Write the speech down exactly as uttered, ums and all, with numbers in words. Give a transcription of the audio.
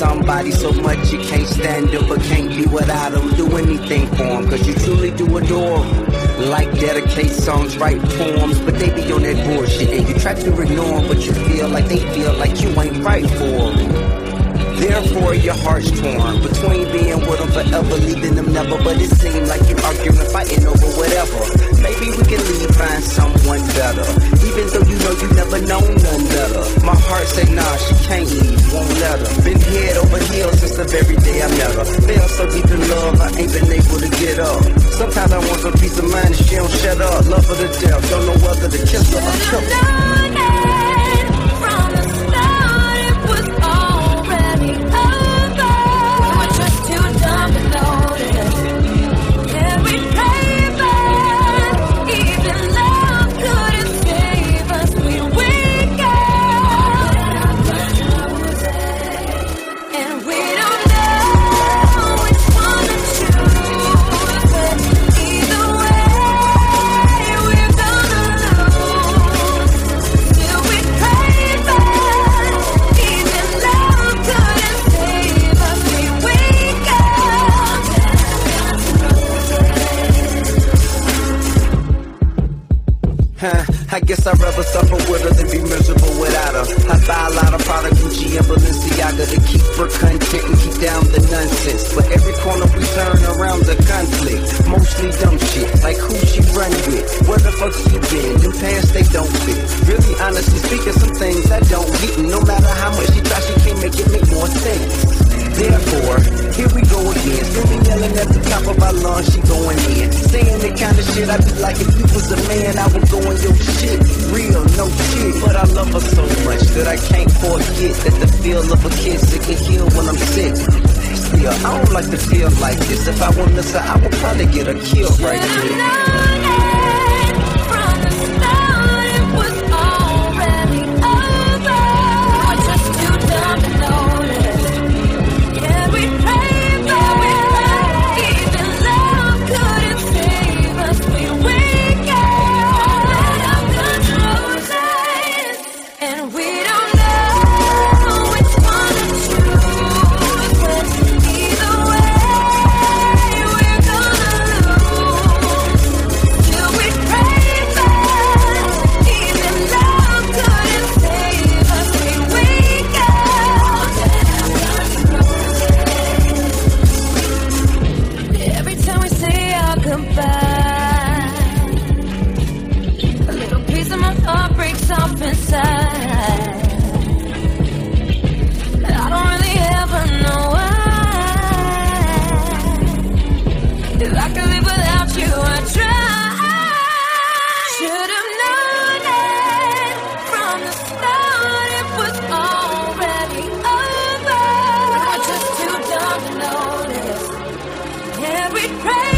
somebody so much you can't stand them, but can't be without them. Do anything for them, cause you truly do adore them. Like dedicate songs, write poems, but they be on that bullshit. And you try to ignore them, but you feel like they feel like you ain't right for them. Therefore your heart's torn between being with them forever, leaving them never. But it seems like you arguing, fighting over whatever. Maybe we can leave, find someone better, even though you know you never known none better. My heart say nah, she can't leave, won't let her. Been head over heels since the very day I met her. Fell so deep in love, I ain't been able to get up. Sometimes I want some peace of mind and she don't shut up. Love her to death, don't know whether to kiss her or kill her. I guess I'd rather suffer with her than be miserable without her. I buy a lot of product, Gucci and Balenciaga, to keep her content and keep down the nonsense. But every corner we turn around the conflict, mostly dumb shit, like who she run with, where the fuck she been, them pants they don't fit. Really honestly speaking, some things I don't get, and no matter how much she try, she can't make it make more sense. Therefore, here we go again, screaming, yelling at the top of our lungs, she going in, saying the kind of shit I be like, if you was a man, I would go on your shit, real, no shit. But I love her so much that I can't forget that the feel of a kiss, it can heal when I'm sick. Still, I don't like to feel like this. If I were miss her, I would probably get her killed right here. Every prayer